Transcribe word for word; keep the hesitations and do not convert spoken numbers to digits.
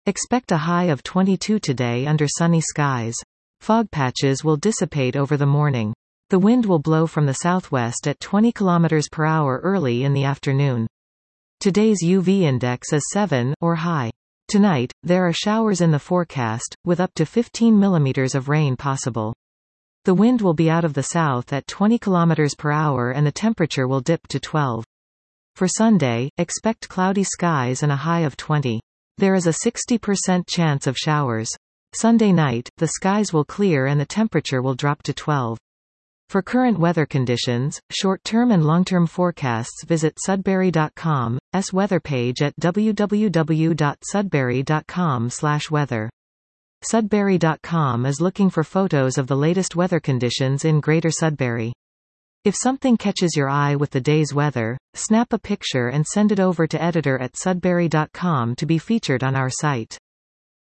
Expect a high of twenty-two today under sunny skies. Fog patches will dissipate over the morning. The wind will blow from the southwest at twenty kilometers per hour early in the afternoon. Today's U V index is seven, or high. Tonight, there are showers in the forecast, with up to fifteen millimeters of rain possible. The wind will be out of the south at twenty kilometers per hour and the temperature will dip to twelve. For Sunday, expect cloudy skies and a high of twenty. There is a sixty percent chance of showers. Sunday night, the skies will clear and the temperature will drop to twelve. For current weather conditions, short-term and long-term forecasts, visit Sudbury dot com's weather page at w w w dot sudbury dot com slash weather. Sudbury dot com is looking for photos of the latest weather conditions in Greater Sudbury. If something catches your eye with the day's weather, snap a picture and send it over to editor at sudbury dot com to be featured on our site.